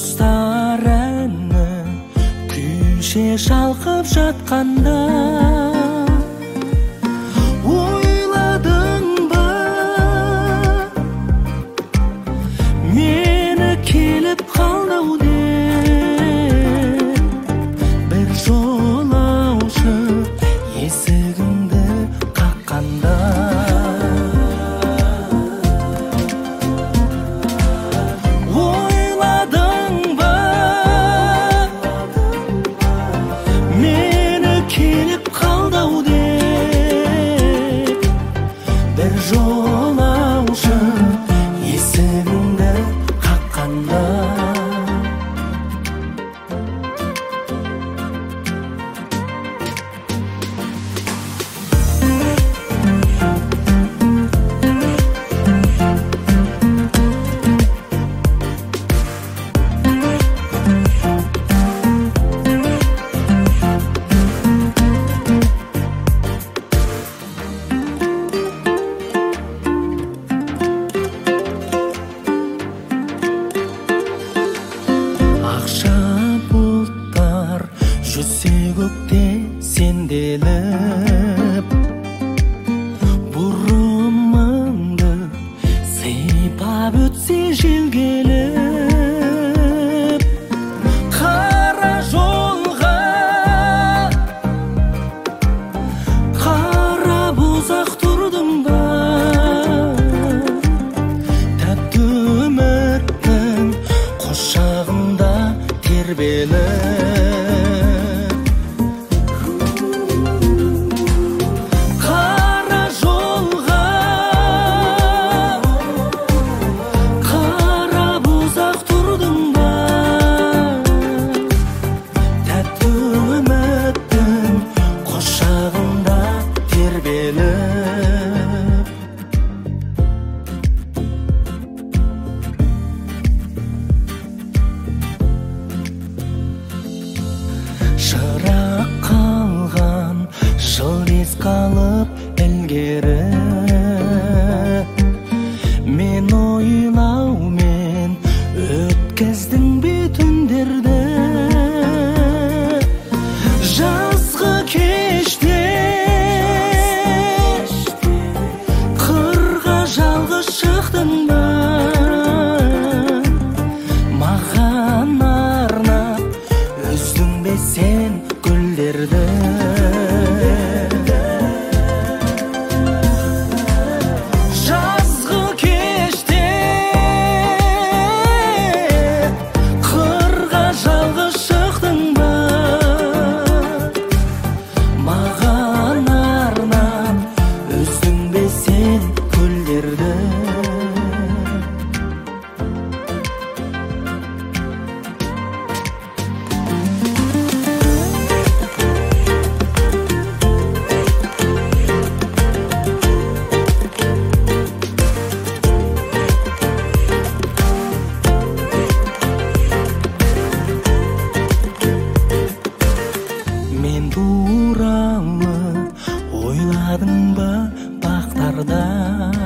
Құстар әні күйше шалқып жатқанда ойладың ба мені келіп қалдау деп бір жолаушы есігіңді қаққанда жолаушы есігіңді қаққанда жүзсе көкте сенделіп бұрымыңды сипап өтсе жел келіп қара жолға қара бозақ тұрдың ба тәтті үміттің құшағында тербеліп шырақ қалған жыл қалып ілгері мен ойлаумен өткіздің бе түндерді жазғы кеште қырға жалғыз шықтың ба маған арнап үздің бе сен гүлдерді жазғы кеште қырға жалғыз шықтың ба маған арнап үздің бе сен гүлдерді туралы ойладың ба бақтарда